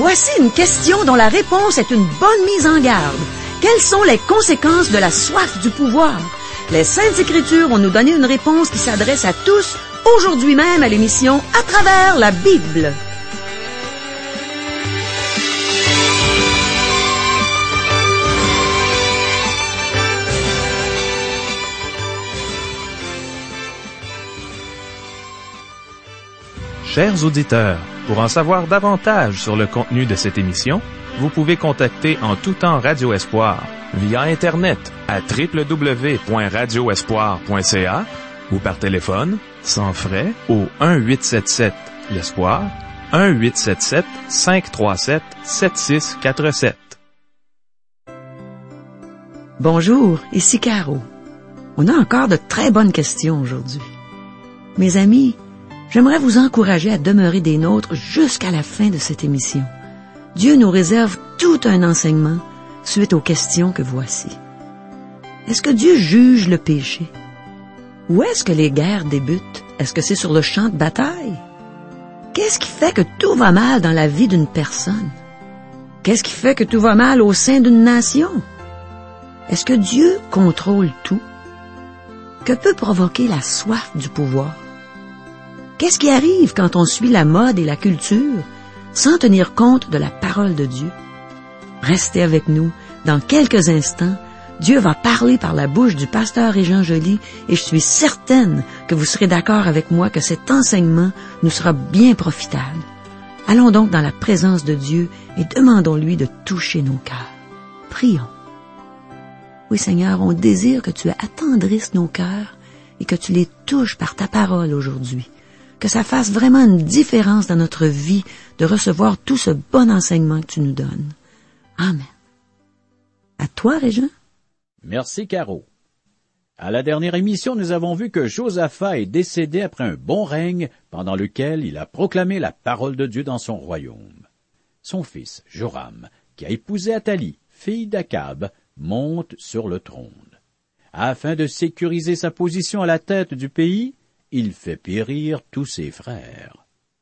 Voici une question dont la réponse est une bonne mise en garde. Quelles sont les conséquences de la soif du pouvoir? Les Saintes Écritures vont nous donner une réponse qui s'adresse à tous, aujourd'hui même à l'émission À travers la Bible. Chers auditeurs, pour en savoir davantage sur le contenu de cette émission, vous pouvez contacter en tout temps Radio Espoir via Internet à www.radioespoir.ca ou par téléphone, sans frais, au 1-877-l'Espoir, 1-877-537-7647. Bonjour, ici Caro. On a encore de très bonnes questions aujourd'hui. Mes amis, j'aimerais vous encourager à demeurer des nôtres jusqu'à la fin de cette émission. Dieu nous réserve tout un enseignement suite aux questions que voici. Est-ce que Dieu juge le péché? Où est-ce que les guerres débutent? Est-ce que c'est sur le champ de bataille? Qu'est-ce qui fait que tout va mal dans la vie d'une personne? Qu'est-ce qui fait que tout va mal au sein d'une nation? Est-ce que Dieu contrôle tout? Que peut provoquer la soif du pouvoir? Qu'est-ce qui arrive quand on suit la mode et la culture sans tenir compte de la parole de Dieu? Restez avec nous. Dans quelques instants, Dieu va parler par la bouche du pasteur Régent Joly et je suis certaine que vous serez d'accord avec moi que cet enseignement nous sera bien profitable. Allons donc dans la présence de Dieu et demandons-lui de toucher nos cœurs. Prions. Oui, Seigneur, on désire que tu attendrisses nos cœurs et que tu les touches par ta parole aujourd'hui. Que ça fasse vraiment une différence dans notre vie de recevoir tout ce bon enseignement que tu nous donnes. Amen. À toi, Régent. Merci, Caro. À la dernière émission, nous avons vu que Josaphat est décédé après un bon règne pendant lequel il a proclamé la parole de Dieu dans son royaume. Son fils, Joram, qui a épousé Athalie, fille d'Akab, monte sur le trône. Afin de sécuriser sa position à la tête du pays, il fait périr tous ses frères.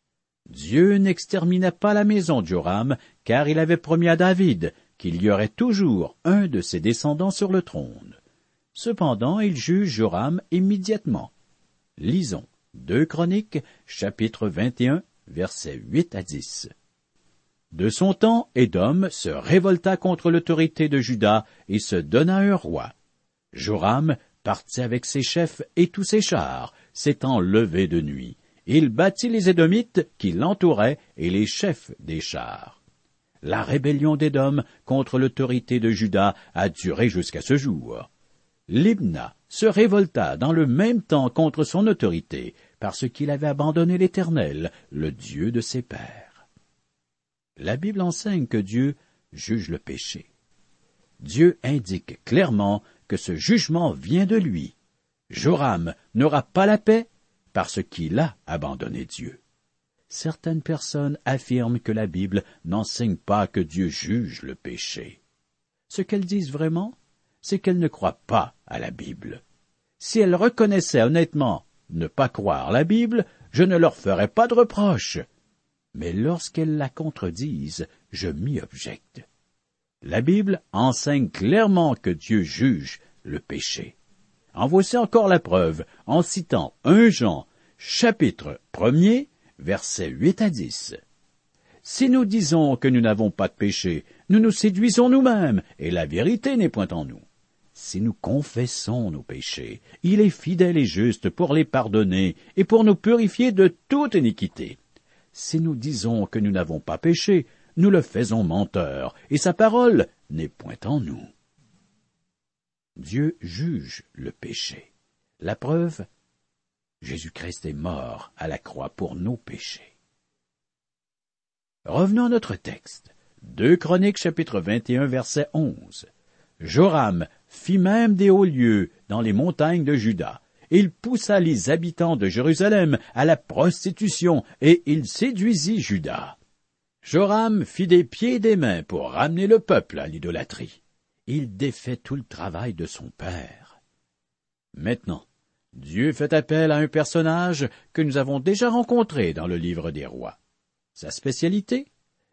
Dieu n'extermina pas la maison de Joram, car il avait promis à David qu'il y aurait toujours un de ses descendants sur le trône. Cependant, il juge Joram immédiatement. Lisons 2 Chroniques, chapitre 21, versets 8 à 10. De son temps, Édom se révolta contre l'autorité de Juda et se donna un roi. Joram partit avec ses chefs et tous ses chars, s'étant levé de nuit. Il battit les Édomites qui l'entouraient et les chefs des chars. La rébellion d'Édom contre l'autorité de Juda a duré jusqu'à ce jour. Libna se révolta dans le même temps contre son autorité, parce qu'il avait abandonné l'Éternel, le Dieu de ses pères. La Bible enseigne que Dieu juge le péché. Dieu indique clairement que ce jugement vient de lui. Joram n'aura pas la paix parce qu'il a abandonné Dieu. Certaines personnes affirment que la Bible n'enseigne pas que Dieu juge le péché. Ce qu'elles disent vraiment, c'est qu'elles ne croient pas à la Bible. Si elles reconnaissaient honnêtement ne pas croire la Bible, je ne leur ferais pas de reproche. Mais lorsqu'elles la contredisent, je m'y objecte. La Bible enseigne clairement que Dieu juge le péché. En voici encore la preuve, en citant 1 Jean, chapitre 1er, versets 8 à 10. Si nous disons que nous n'avons pas de péché, nous nous séduisons nous-mêmes, et la vérité n'est point en nous. Si nous confessons nos péchés, il est fidèle et juste pour les pardonner et pour nous purifier de toute iniquité. Si nous disons que nous n'avons pas péché, nous le faisons menteur, et sa parole n'est point en nous. Dieu juge le péché. La preuve, Jésus-Christ est mort à la croix pour nos péchés. Revenons à notre texte. 2 Chroniques, chapitre 21, verset 11. Joram fit même des hauts lieux dans les montagnes de Juda. Il poussa les habitants de Jérusalem à la prostitution et il séduisit Juda. Joram fit des pieds et des mains pour ramener le peuple à l'idolâtrie. Il défait tout le travail de son père. Maintenant, Dieu fait appel à un personnage que nous avons déjà rencontré dans le livre des rois. Sa spécialité?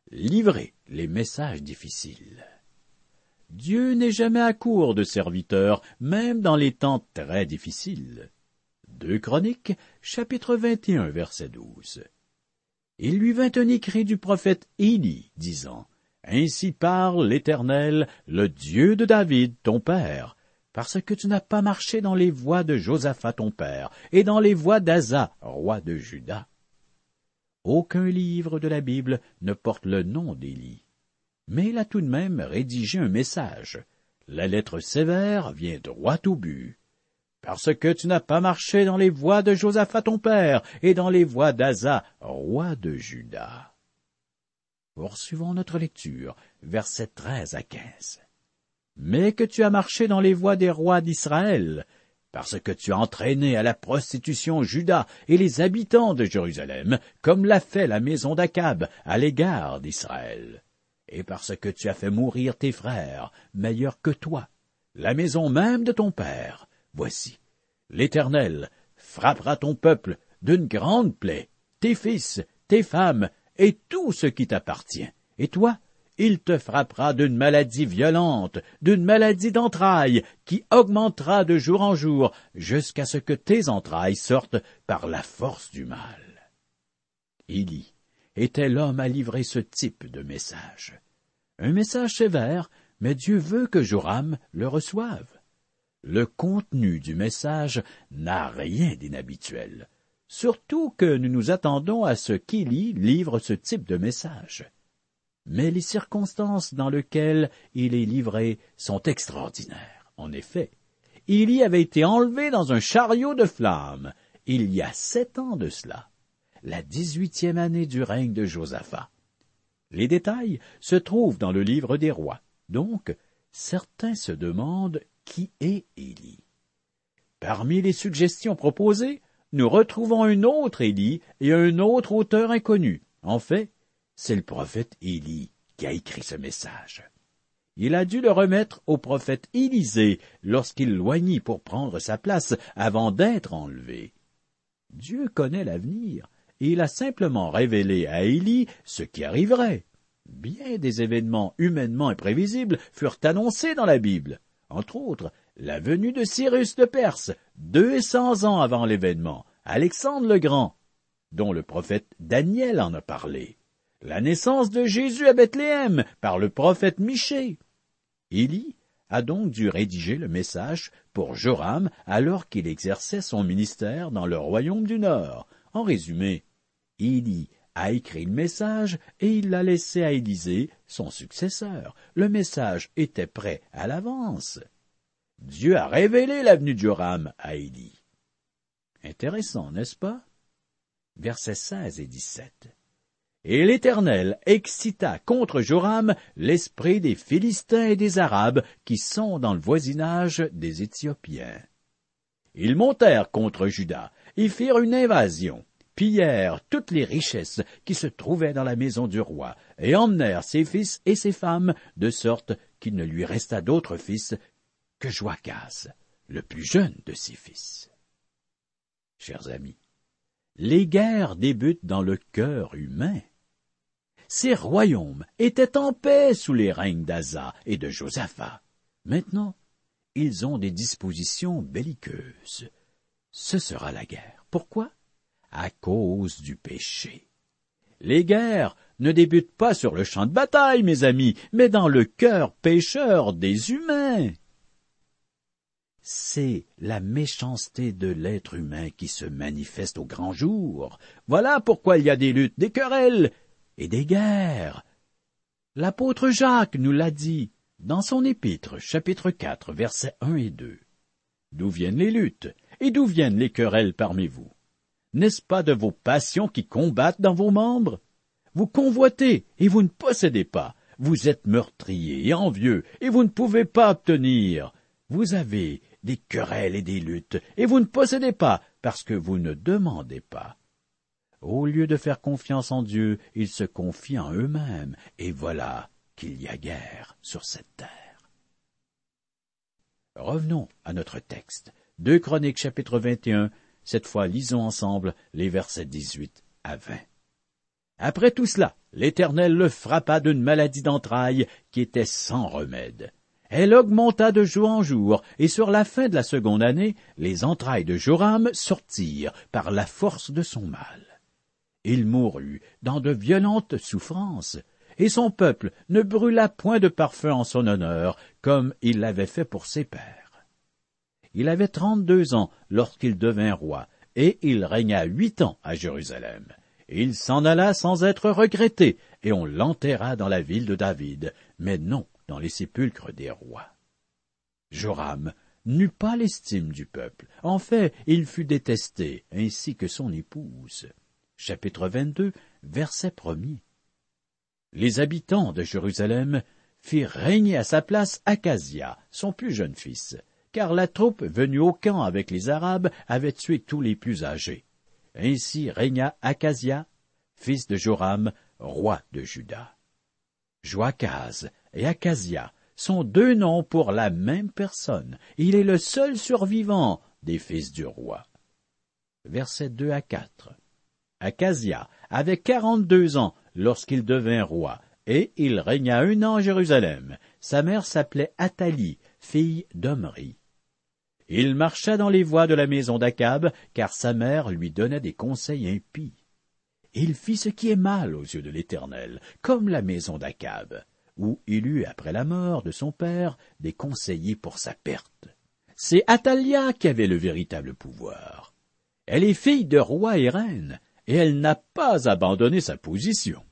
livrer les messages difficiles. Dieu n'est jamais à court de serviteurs, même dans les temps très difficiles. 2 Chroniques, chapitre 21, verset 12. Il lui vint un écrit du prophète Élie, disant, « Ainsi parle l'Éternel, le Dieu de David, ton père, parce que tu n'as pas marché dans les voies de Josaphat ton père, et dans les voies d'Asa, roi de Juda. » Aucun livre de la Bible ne porte le nom d'Élie. Mais il a tout de même rédigé un message. La lettre sévère vient droit au but. Parce que tu n'as pas marché dans les voies de Josaphat ton père, et dans les voies d'Asa, roi de Juda. Poursuivons notre lecture, versets 13 à 15. Mais que tu as marché dans les voies des rois d'Israël, parce que tu as entraîné à la prostitution Juda et les habitants de Jérusalem, comme l'a fait la maison d'Akab à l'égard d'Israël. Et parce que tu as fait mourir tes frères, meilleurs que toi, la maison même de ton père, voici, l'Éternel frappera ton peuple d'une grande plaie, tes fils, tes femmes, et tout ce qui t'appartient. Et toi, il te frappera d'une maladie violente, d'une maladie d'entrailles, qui augmentera de jour en jour, jusqu'à ce que tes entrailles sortent par la force du mal. Élie était l'homme à livrer ce type de message. Un message sévère, mais Dieu veut que Joram le reçoive. Le contenu du message n'a rien d'inhabituel, surtout que nous nous attendons à ce qu'Élie livre ce type de message. Mais les circonstances dans lesquelles il est livré sont extraordinaires. En effet, Élie avait été enlevé dans un chariot de flammes il y a 7 ans de cela, la 18e année du règne de Josaphat. Les détails se trouvent dans le livre des rois. Donc, certains se demandent qui est Élie. Parmi les suggestions proposées, nous retrouvons un autre Élie et un autre auteur inconnu. En fait, c'est le prophète Élie qui a écrit ce message. Il a dû le remettre au prophète Élisée lorsqu'il loignit pour prendre sa place avant d'être enlevé. Dieu connaît l'avenir. Et il a simplement révélé à Élie ce qui arriverait. Bien des événements humainement imprévisibles furent annoncés dans la Bible. Entre autres, la venue de Cyrus de Perse, 200 ans avant l'événement, Alexandre le Grand, dont le prophète Daniel en a parlé, la naissance de Jésus à Bethléem par le prophète Michée. Élie a donc dû rédiger le message pour Joram alors qu'il exerçait son ministère dans le royaume du Nord. En résumé, Élie a écrit le message et il l'a laissé à Élisée, son successeur. Le message était prêt à l'avance. Dieu a révélé la venue de Joram à Élie. Intéressant, n'est-ce pas? Versets 16 et 17. Et l'Éternel excita contre Joram l'esprit des Philistins et des Arabes qui sont dans le voisinage des Éthiopiens. Ils montèrent contre Juda et firent une invasion, pillèrent toutes les richesses qui se trouvaient dans la maison du roi, et emmenèrent ses fils et ses femmes, de sorte qu'il ne lui resta d'autre fils que Joachaz, le plus jeune de ses fils. Chers amis, les guerres débutent dans le cœur humain. Ces royaumes étaient en paix sous les règnes d'Asa et de Josaphat. Maintenant, ils ont des dispositions belliqueuses. Ce sera la guerre. Pourquoi? À cause du péché. Les guerres ne débutent pas sur le champ de bataille, mes amis, mais dans le cœur pécheur des humains. C'est la méchanceté de l'être humain qui se manifeste au grand jour. Voilà pourquoi il y a des luttes, des querelles et des guerres. L'apôtre Jacques nous l'a dit dans son épître, chapitre 4, versets 1 et 2. D'où viennent les luttes et d'où viennent les querelles parmi vous? N'est-ce pas de vos passions qui combattent dans vos membres? Vous convoitez et vous ne possédez pas. Vous êtes meurtriers et envieux et vous ne pouvez pas obtenir. Vous avez des querelles et des luttes et vous ne possédez pas parce que vous ne demandez pas. Au lieu de faire confiance en Dieu, ils se confient en eux-mêmes et voilà qu'il y a guerre sur cette terre. Revenons à notre texte. 2 Chroniques chapitre 21. Cette fois, lisons ensemble les versets 18 à 20. Après tout cela, l'Éternel le frappa d'une maladie d'entrailles qui était sans remède. Elle augmenta de jour en jour, et sur la fin de la seconde année, les entrailles de Joram sortirent par la force de son mal. Il mourut dans de violentes souffrances, et son peuple ne brûla point de parfum en son honneur, comme il l'avait fait pour ses pères. Il avait 32 ans lorsqu'il devint roi, et il régna 8 ans à Jérusalem. Il s'en alla sans être regretté, et on l'enterra dans la ville de David, mais non dans les sépulcres des rois. Joram n'eut pas l'estime du peuple. En fait, il fut détesté, ainsi que son épouse. Chapitre 22, verset 1er. Les habitants de Jérusalem firent régner à sa place Akazia, son plus jeune fils, car la troupe venue au camp avec les Arabes avait tué tous les plus âgés. Ainsi régna Akazia, fils de Joram, roi de Juda. Joachaz et Akazia sont deux noms pour la même personne. Il est le seul survivant des fils du roi. Versets 2 à 4. Akazia avait 42 ans lorsqu'il devint roi, et il régna 1 an à Jérusalem. Sa mère s'appelait Athalie, fille d'Omri. Il marcha dans les voies de la maison d'Akab, car sa mère lui donnait des conseils impies. Il fit ce qui est mal aux yeux de l'Éternel, comme la maison d'Akab, où il eut, après la mort de son père, des conseillers pour sa perte. C'est Athalia qui avait le véritable pouvoir. Elle est fille de roi et reine, et elle n'a pas abandonné sa position.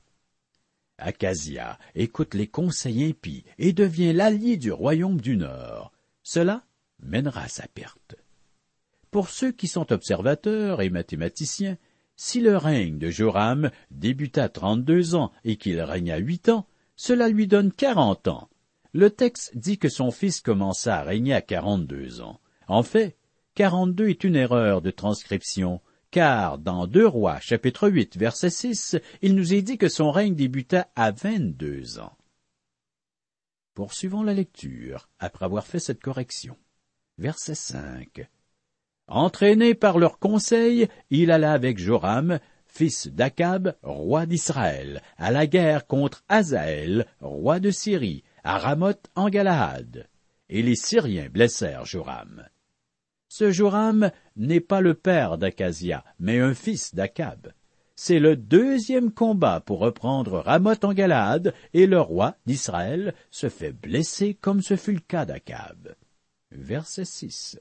Akazia écoute les conseils impies et devient l'allié du royaume du Nord. Cela mènera à sa perte. Pour ceux qui sont observateurs et mathématiciens, si le règne de Joram débuta 32 ans et qu'il régna 8 ans, cela lui donne 40 ans. Le texte dit que son fils commença à régner à 42 ans. En fait, 42 est une erreur de transcription, car dans 2 Rois, chapitre 8, verset 6, il nous est dit que son règne débuta à 22 ans. Poursuivons la lecture, après avoir fait cette correction. Verset 5. Entraîné par leurs conseils, il alla avec Joram, fils d'Akab, roi d'Israël, à la guerre contre Hazaël, roi de Syrie, à Ramoth en Galaad. Et les Syriens blessèrent Joram. Ce Joram n'est pas le père d'Akazia, mais un fils d'Akab. C'est le 2e combat pour reprendre Ramoth en Galaad, et le roi d'Israël se fait blesser comme ce fut le cas d'Akab. Verset 6.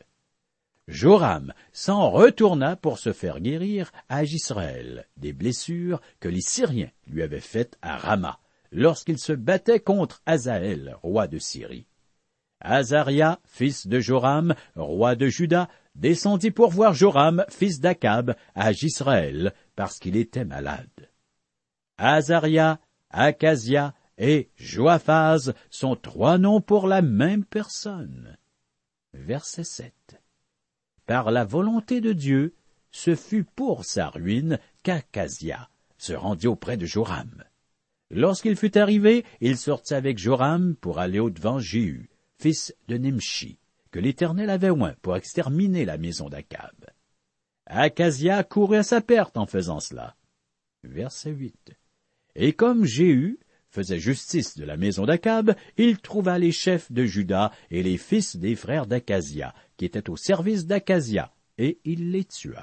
Joram s'en retourna pour se faire guérir à Jisraël des blessures que les Syriens lui avaient faites à Rama, lorsqu'il se battait contre Hazaël, roi de Syrie. Azaria, fils de Joram, roi de Juda, descendit pour voir Joram, fils d'Akab, à Jisraël, parce qu'il était malade. Azaria, Akazia et Joaphaz sont 3 noms pour la même personne. Verset 7. Par la volonté de Dieu, ce fut pour sa ruine qu'Akazia se rendit auprès de Joram. Lorsqu'il fut arrivé, il sortit avec Joram pour aller au-devant Jéhu, fils de Nimshi, que l'Éternel avait oint pour exterminer la maison d'Akab. Akazia courut à sa perte en faisant cela. Verset 8. Et comme Jéhu faisait justice de la maison d'Akab, il trouva les chefs de Juda et les fils des frères d'Akazia, qui étaient au service d'Akazia, et il les tua.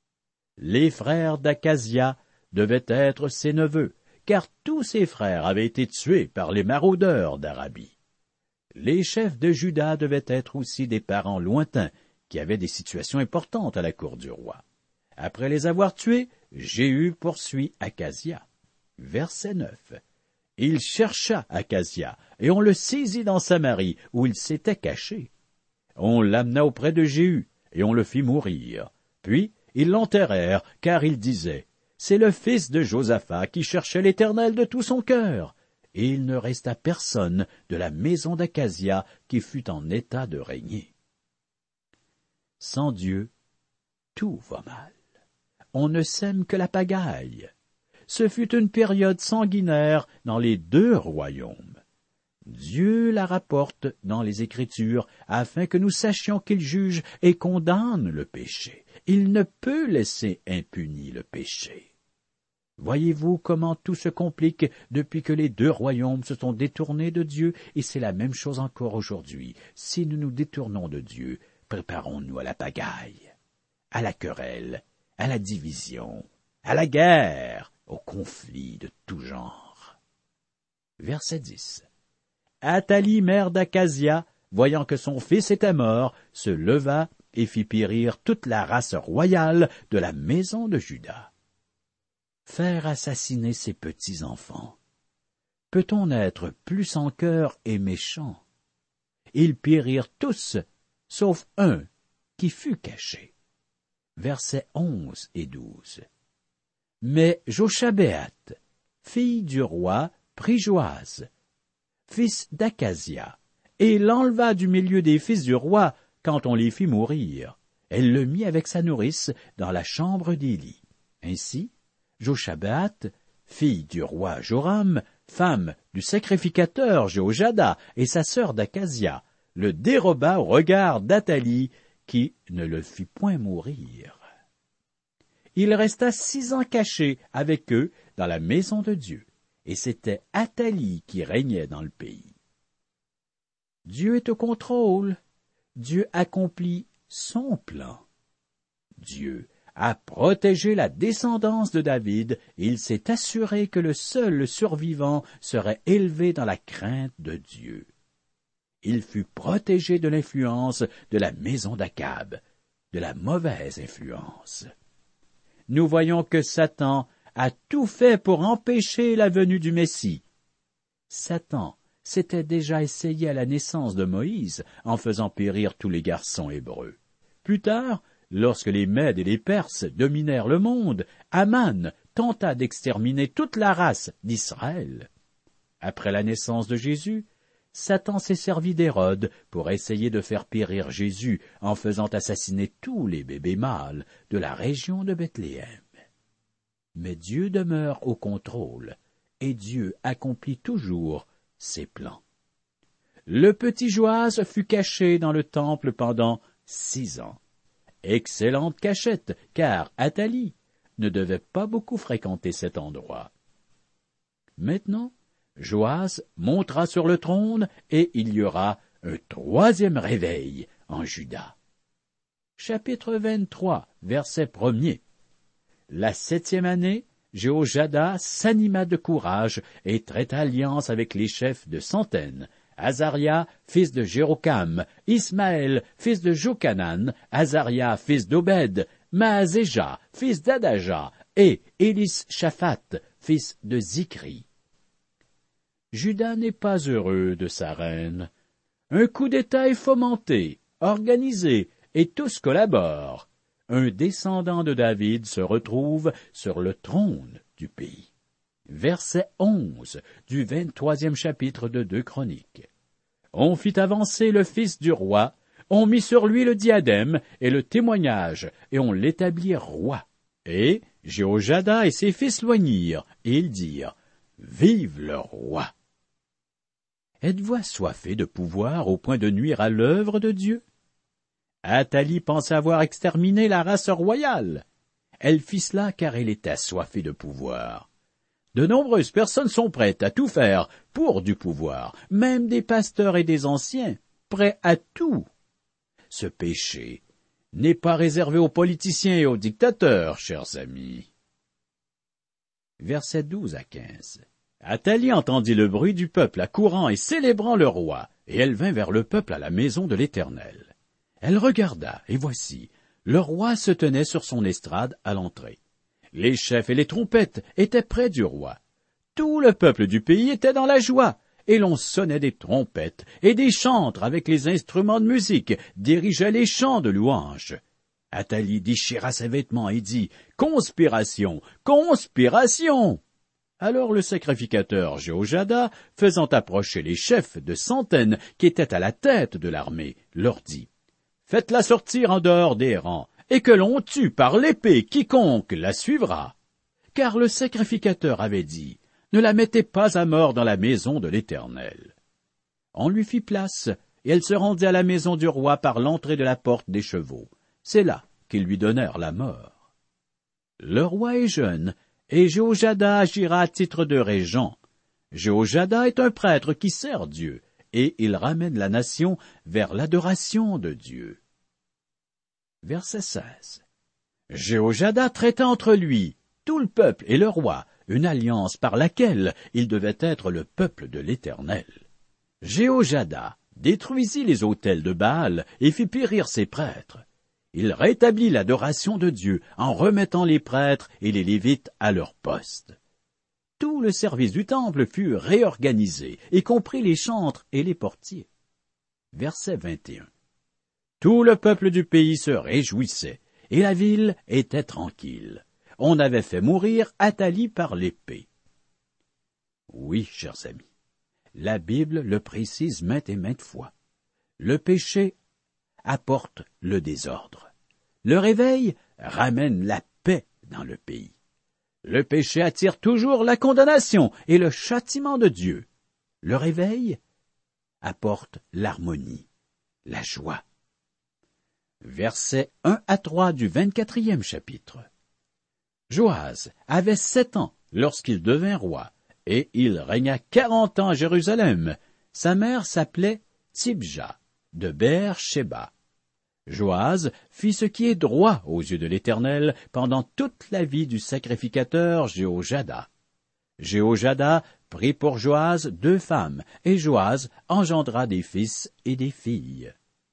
Les frères d'Akazia devaient être ses neveux, car tous ses frères avaient été tués par les maraudeurs d'Arabie. Les chefs de Juda devaient être aussi des parents lointains, qui avaient des situations importantes à la cour du roi. Après les avoir tués, Jéhu poursuit Akazia. Verset 9. Il chercha Akazia, et on le saisit dans Samarie, où il s'était caché. On l'amena auprès de Jéhu, et on le fit mourir. Puis ils l'enterrèrent, car il disait, « C'est le fils de Josaphat qui cherchait l'Éternel de tout son cœur. » Et il ne resta personne de la maison d'Akazia qui fût en état de régner. Sans Dieu, tout va mal. On ne sème que la pagaille. Ce fut une période sanguinaire dans les 2 royaumes. Dieu la rapporte dans les Écritures afin que nous sachions qu'il juge et condamne le péché. Il ne peut laisser impuni le péché. Voyez-vous comment tout se complique depuis que les deux royaumes se sont détournés de Dieu, et c'est la même chose encore aujourd'hui. Si nous nous détournons de Dieu, préparons-nous à la pagaille, à la querelle, à la division, à la guerre, au conflit de tout genre. Verset 10. Athalie, mère d'Acasia, voyant que son fils était mort, se leva et fit périr toute la race royale de la maison de Juda. Faire assassiner ses petits-enfants. Peut-on être plus sans cœur et méchant? Ils périrent tous, sauf un qui fut caché. Versets 11 et 12. Mais Joshabéat, fille du roi, prit Joas, fils d'Acasia, et l'enleva du milieu des fils du roi quand on les fit mourir. Elle le mit avec sa nourrice dans la chambre d'Élie. Ainsi, Joshabéat, fille du roi Joram, femme du sacrificateur Jéhojada et sa sœur d'Acasia, le déroba au regard d'Athalie, qui ne le fit point mourir. Il resta 6 ans caché avec eux dans la maison de Dieu, et c'était Athalie qui régnait dans le pays. Dieu est au contrôle. Dieu accomplit son plan. Dieu a protégé la descendance de David, et il s'est assuré que le seul survivant serait élevé dans la crainte de Dieu. Il fut protégé de l'influence de la maison d'Akab, de la mauvaise influence. Nous voyons que Satan a tout fait pour empêcher la venue du Messie. Satan s'était déjà essayé à la naissance de Moïse en faisant périr tous les garçons hébreux. Plus tard, lorsque les Mèdes et les Perses dominèrent le monde, Aman tenta d'exterminer toute la race d'Israël. Après la naissance de Jésus, Satan s'est servi d'Hérode pour essayer de faire périr Jésus en faisant assassiner tous les bébés mâles de la région de Bethléem. Mais Dieu demeure au contrôle, et Dieu accomplit toujours ses plans. Le petit Joas fut caché dans le temple pendant 6 ans. Excellente cachette, car Athalie ne devait pas beaucoup fréquenter cet endroit. Maintenant, Joas montera sur le trône et il y aura un 3e réveil en Juda. Chapitre 23, verset 1er. La 7e année, Jéhojada s'anima de courage et traita alliance avec les chefs de centaines, Azaria, fils de Jérokam, Ismaël, fils de Jochanan, Azaria, fils d'Obed, Maazéja, fils d'Adaja, et Élis-Shaphat, fils de Zikri. Juda n'est pas heureux de sa reine. Un coup d'État est fomenté, organisé, et tous collaborent. Un descendant de David se retrouve sur le trône du pays. Verset 11 du 23e chapitre de 2 Chroniques. On fit avancer le fils du roi, on mit sur lui le diadème et le témoignage, et on l'établit roi. Et Jéhojada et ses fils loignirent, et ils dirent, « Vive le roi !» Êtes-vous assoiffé de pouvoir au point de nuire à l'œuvre de Dieu? Athalie pensait avoir exterminé la race royale. Elle fit cela car elle était assoiffée de pouvoir. De nombreuses personnes sont prêtes à tout faire pour du pouvoir, même des pasteurs et des anciens, prêts à tout. Ce péché n'est pas réservé aux politiciens et aux dictateurs, chers amis. Versets 12 à 15. Athalie entendit le bruit du peuple accourant et célébrant le roi, et elle vint vers le peuple à la maison de l'Éternel. Elle regarda, et voici, le roi se tenait sur son estrade à l'entrée. Les chefs et les trompettes étaient près du roi. Tout le peuple du pays était dans la joie, et l'on sonnait des trompettes, et des chantres avec les instruments de musique dirigeaient les chants de louange. Athalie déchira ses vêtements et dit, « Conspiration! Conspiration !» Alors le sacrificateur Jéhojada, faisant approcher les chefs de centaines qui étaient à la tête de l'armée, leur dit, « Faites-la sortir en dehors des rangs, et que l'on tue par l'épée quiconque la suivra. » Car le sacrificateur avait dit, « Ne la mettez pas à mort dans la maison de l'Éternel. » On lui fit place, et elle se rendit à la maison du roi par l'entrée de la porte des chevaux. C'est là qu'ils lui donnèrent la mort. Le roi est jeune, et Jéhojada agira à titre de régent. Jéhojada est un prêtre qui sert Dieu, et il ramène la nation vers l'adoration de Dieu. Verset 16. Jéhojada traita entre lui, tout le peuple et le roi, une alliance par laquelle il devait être le peuple de l'Éternel. Jéhojada détruisit les autels de Baal et fit périr ses prêtres. Il rétablit l'adoration de Dieu en remettant les prêtres et les Lévites à leur poste. Tout le service du temple fut réorganisé, y compris les chantres et les portiers. Verset 21. Tout le peuple du pays se réjouissait, et la ville était tranquille. On avait fait mourir Athalie par l'épée. Oui, chers amis, la Bible le précise maintes et maintes fois. Le péché apporte le désordre. Le réveil ramène la paix dans le pays. Le péché attire toujours la condamnation et le châtiment de Dieu. Le réveil apporte l'harmonie, la joie. Versets 1 à 3 du 24e chapitre. Joas avait 7 ans lorsqu'il devint roi, et il régna 40 ans à Jérusalem. Sa mère s'appelait Tibja, de Beer-Sheba. Joas fit ce qui est droit aux yeux de l'Éternel pendant toute la vie du sacrificateur Jéhojada. Jéhojada prit pour Joas 2 femmes, et Joas engendra des fils et des filles.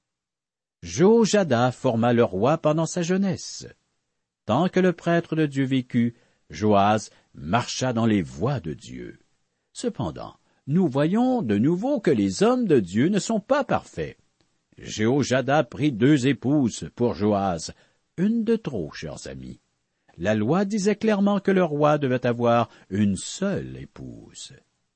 Jéhojada forma le roi pendant sa jeunesse. Tant que le prêtre de Dieu vécut, Joas marcha dans les voies de Dieu. Cependant, nous voyons de nouveau que les hommes de Dieu ne sont pas parfaits. Jéhojada prit 2 épouses pour Joas, une de trop, chers amis. La loi disait clairement que le roi devait avoir une seule épouse.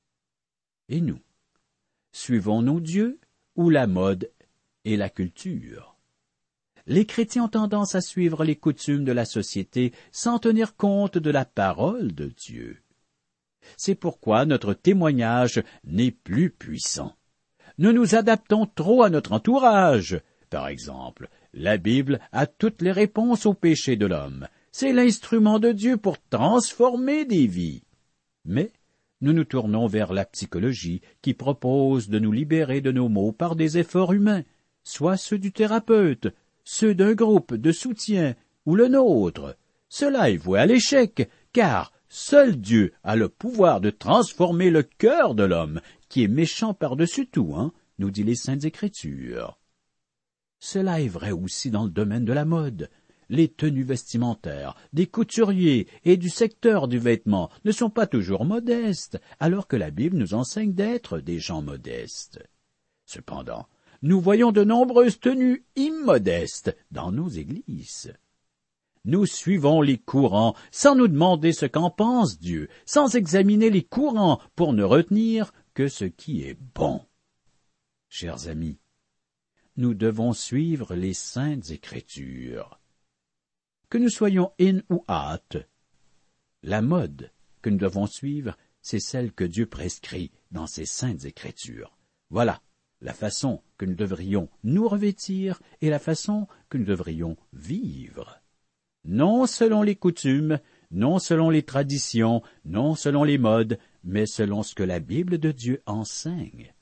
Et nous, suivons-nous Dieu ou la mode et la culture? Les chrétiens ont tendance à suivre les coutumes de la société sans tenir compte de la parole de Dieu. C'est pourquoi notre témoignage n'est plus puissant. Nous nous adaptons trop à notre entourage. Par exemple, la Bible a toutes les réponses aux péchés de l'homme. C'est l'instrument de Dieu pour transformer des vies. Mais nous nous tournons vers la psychologie qui propose de nous libérer de nos maux par des efforts humains, soit ceux du thérapeute, ceux d'un groupe de soutien ou le nôtre. Cela est voué à l'échec, car seul Dieu a le pouvoir de transformer le cœur de l'homme, qui est méchant par-dessus tout, nous dit les Saintes Écritures. Cela est vrai aussi dans le domaine de la mode. Les tenues vestimentaires des couturiers et du secteur du vêtement ne sont pas toujours modestes, alors que la Bible nous enseigne d'être des gens modestes. Cependant, nous voyons de nombreuses tenues immodestes dans nos églises. Nous suivons les courants sans nous demander ce qu'en pense Dieu, sans examiner les courants pour ne retenir que ce qui est bon. Chers amis, nous devons suivre les Saintes Écritures. Que nous soyons in ou out, la mode que nous devons suivre, c'est celle que Dieu prescrit dans ses Saintes Écritures. Voilà la façon que nous devrions nous revêtir et la façon que nous devrions vivre. Non selon les coutumes, non selon les traditions, non selon les modes, mais selon ce que la Bible de Dieu enseigne.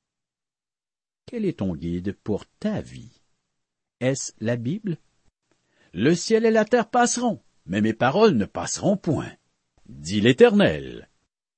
Quel est ton guide pour ta vie? Est-ce la Bible? Le ciel et la terre passeront, mais mes paroles ne passeront point, dit l'Éternel.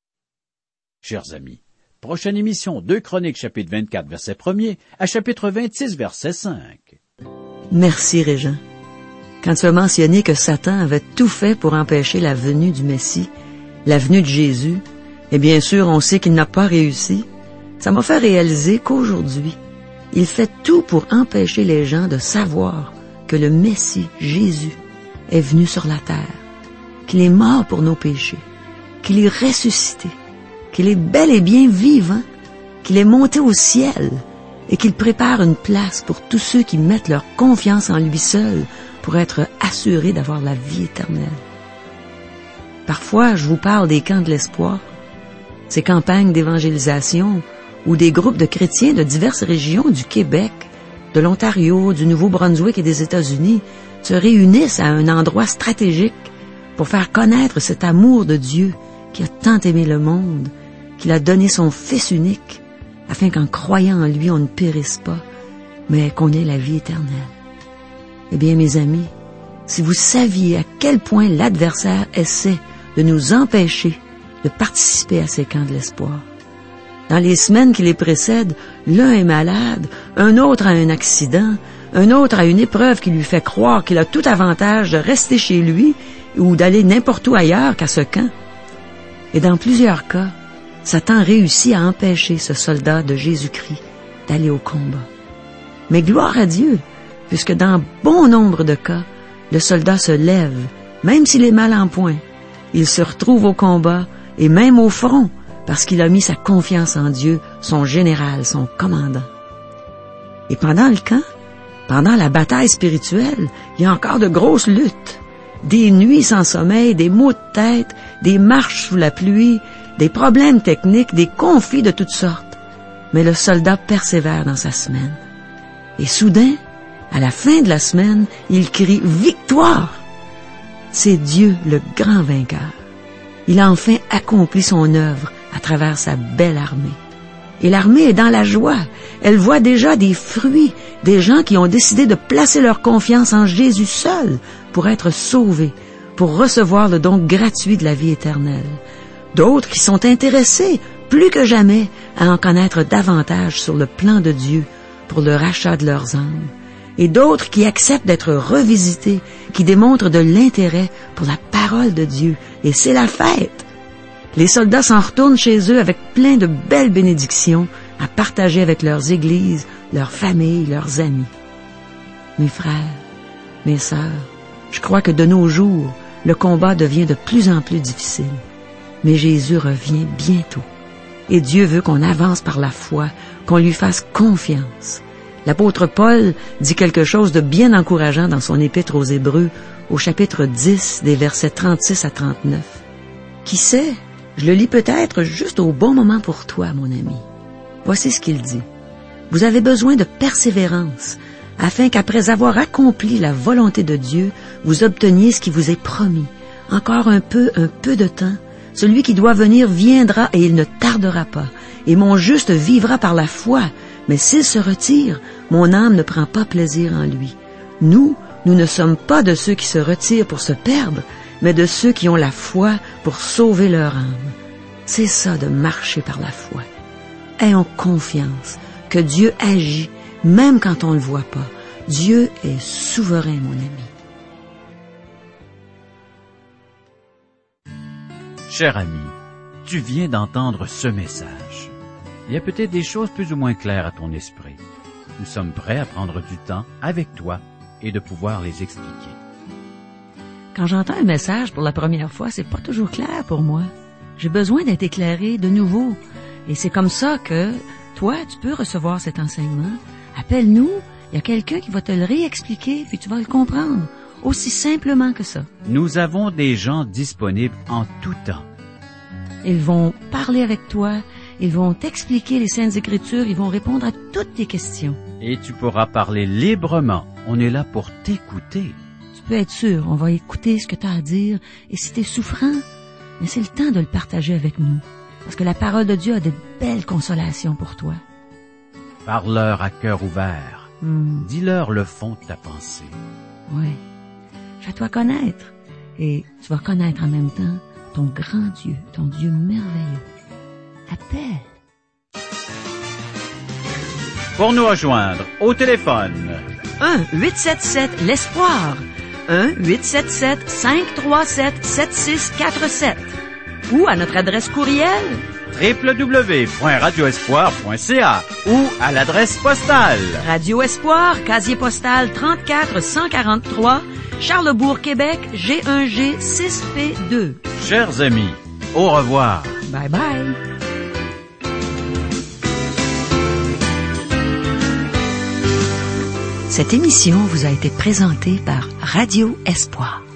Chers amis, prochaine émission, 2 Chroniques, chapitre 24, verset 1er, à chapitre 26, verset 5. Merci, Régent. Quand tu as mentionné que Satan avait tout fait pour empêcher la venue du Messie, la venue de Jésus, et bien sûr, on sait qu'il n'a pas réussi, ça m'a fait réaliser qu'aujourd'hui, il fait tout pour empêcher les gens de savoir que le Messie, Jésus, est venu sur la terre, qu'il est mort pour nos péchés, qu'il est ressuscité, qu'il est bel et bien vivant, qu'il est monté au ciel et qu'il prépare une place pour tous ceux qui mettent leur confiance en lui seul pour être assurés d'avoir la vie éternelle. Parfois, je vous parle des camps de l'espoir, ces campagnes d'évangélisation où des groupes de chrétiens de diverses régions du Québec, de l'Ontario, du Nouveau-Brunswick et des États-Unis se réunissent à un endroit stratégique pour faire connaître cet amour de Dieu qui a tant aimé le monde, qu'il a donné son Fils unique, afin qu'en croyant en lui, on ne périsse pas, mais qu'on ait la vie éternelle. Eh bien, mes amis, si vous saviez à quel point l'adversaire essaie de nous empêcher de participer à ces camps de l'espoir. Dans les semaines qui les précèdent, l'un est malade, un autre a un accident, un autre a une épreuve qui lui fait croire qu'il a tout avantage de rester chez lui ou d'aller n'importe où ailleurs qu'à ce camp. Et dans plusieurs cas, Satan réussit à empêcher ce soldat de Jésus-Christ d'aller au combat. Mais gloire à Dieu, puisque dans bon nombre de cas, le soldat se lève, même s'il est mal en point. Il se retrouve au combat et même au front, parce qu'il a mis sa confiance en Dieu, son général, son commandant. Et pendant le camp, pendant la bataille spirituelle, il y a encore de grosses luttes. Des nuits sans sommeil, des maux de tête, des marches sous la pluie, des problèmes techniques, des conflits de toutes sortes. Mais le soldat persévère dans sa semaine. Et soudain, à la fin de la semaine, il crie « Victoire !» C'est Dieu le grand vainqueur. Il a enfin accompli son œuvre à travers sa belle armée. Et l'armée est dans la joie. Elle voit déjà des fruits, des gens qui ont décidé de placer leur confiance en Jésus seul pour être sauvés, pour recevoir le don gratuit de la vie éternelle. D'autres qui sont intéressés, plus que jamais, à en connaître davantage sur le plan de Dieu pour le rachat de leurs âmes. Et d'autres qui acceptent d'être revisités, qui démontrent de l'intérêt pour la parole de Dieu. Et c'est la fête. Les soldats s'en retournent chez eux avec plein de belles bénédictions à partager avec leurs églises, leurs familles, leurs amis. Mes frères, mes sœurs, je crois que de nos jours, le combat devient de plus en plus difficile. Mais Jésus revient bientôt. Et Dieu veut qu'on avance par la foi, qu'on lui fasse confiance. L'apôtre Paul dit quelque chose de bien encourageant dans son épître aux Hébreux, au chapitre 10, des versets 36 à 39. Qui sait, je le lis peut-être juste au bon moment pour toi, mon ami. Voici ce qu'il dit. Vous avez besoin de persévérance, afin qu'après avoir accompli la volonté de Dieu, vous obteniez ce qui vous est promis. Encore un peu de temps. Celui qui doit venir viendra et il ne tardera pas. Et mon juste vivra par la foi. Mais s'il se retire, mon âme ne prend pas plaisir en lui. Nous ne sommes pas de ceux qui se retirent pour se perdre, mais de ceux qui ont la foi pour sauver leur âme. C'est ça de marcher par la foi. Ayons confiance que Dieu agit, même quand on ne le voit pas. Dieu est souverain, mon ami. Cher ami, tu viens d'entendre ce message. Il y a peut-être des choses plus ou moins claires à ton esprit. Nous sommes prêts à prendre du temps avec toi et de pouvoir les expliquer. Quand j'entends un message pour la première fois, c'est pas toujours clair pour moi. J'ai besoin d'être éclairé de nouveau. Et c'est comme ça que, toi, tu peux recevoir cet enseignement. Appelle-nous, il y a quelqu'un qui va te le réexpliquer, puis tu vas le comprendre. Aussi simplement que ça. Nous avons des gens disponibles en tout temps. Ils vont parler avec toi, ils vont t'expliquer les Saintes Écritures, ils vont répondre à toutes tes questions. Et tu pourras parler librement. On est là pour t'écouter. Tu peux être sûr, on va écouter ce que tu as à dire. Et si tu es souffrant, mais c'est le temps de le partager avec nous. Parce que la parole de Dieu a de belles consolations pour toi. Parle-leur à cœur ouvert. Dis-leur le fond de ta pensée. Oui. Fais-toi connaître. Et tu vas connaître en même temps ton grand Dieu, ton Dieu merveilleux. Appelle. Pour nous rejoindre, au téléphone. 1-877-l'Espoir. 1-877-537-7647. Ou à notre adresse courriel www.radioespoir.ca ou à l'adresse postale. Radio Espoir, casier postal 34 143, Charlesbourg, Québec, G1G 6P2. Chers amis, au revoir. Bye bye. Cette émission vous a été présentée par Radio Espoir.